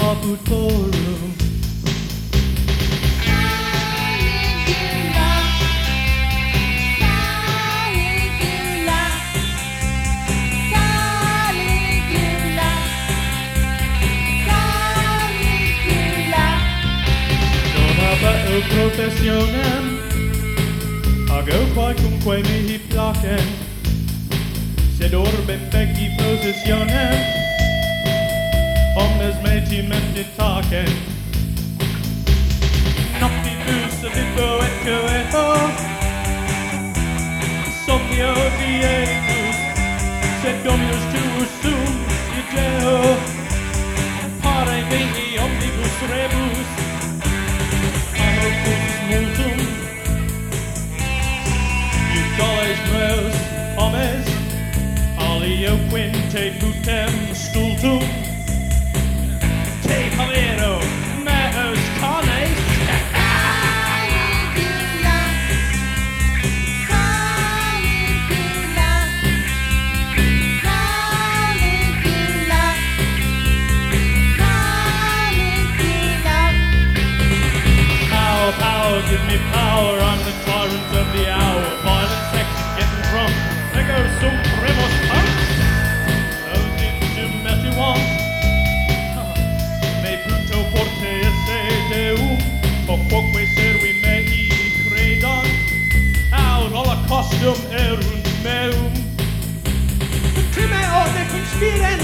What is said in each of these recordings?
apud forum. Professionem ag quaecumque mihi placem, sed orbem becci processionem omnes meti mentitacem. Noctibus aditbo et coeto somnio dietus, sed dominus tuus sum ideo pare veni omnibus rebus multum Iugoles meus homes alio quinte putem stultum te palero meus cones Power, give me power, I'm the tyrant of the hour. Violent sex is getting drunk. Ego sum primus punk. Those into messy ones. Me punto forte esse deum. For quoque servi mei credon. Aut holocaustum erunt meum. Time orte conspiren.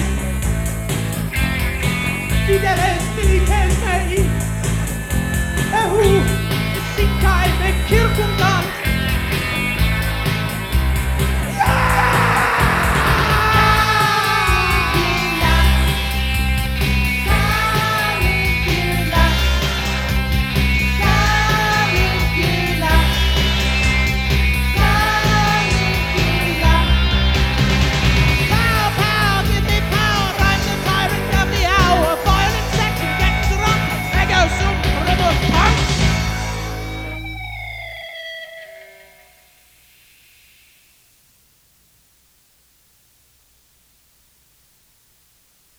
Fideles milites mei. Sicae me circum